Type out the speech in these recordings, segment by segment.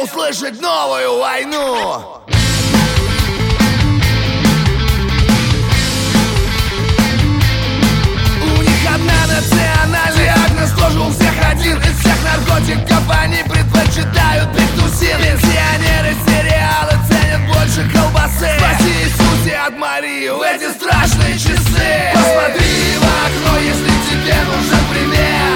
услышать новую войну. У них одна национальность, диагноз тоже у всех один. Из всех наркотиков они предпочитают петусин. Пенсионеры сериалы ценят больше колбасы. Спаси Иисусе от Марии в эти страшные часы. Посмотри в окно, если тебе нужен пример.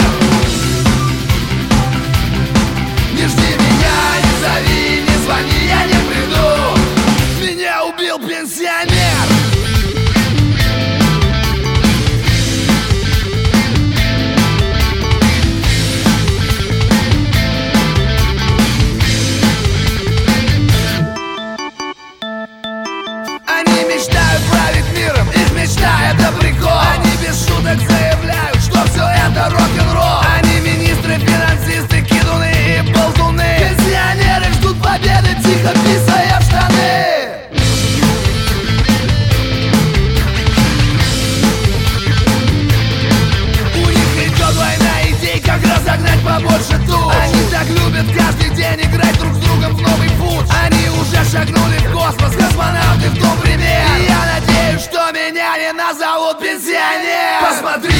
Не жди меня, не зови, не звони, я не приду. Меня убил пенсионер. Они мечтают править миром, их мечта это прикол. Они без шуток заявляют, что все это рок-н-ролл. Они министры, финансисты, кидуны и болтуны. Пенсионеры ждут победы, тихо писая в штаны. У них идет война идей, как разогнать побольше туч. Они так любят каждый день играть друг с другом в новый путь. Они уже шагнули в космос, космонавты в том пример. И я надеюсь, что меня не назовут пенсионер. Посмотри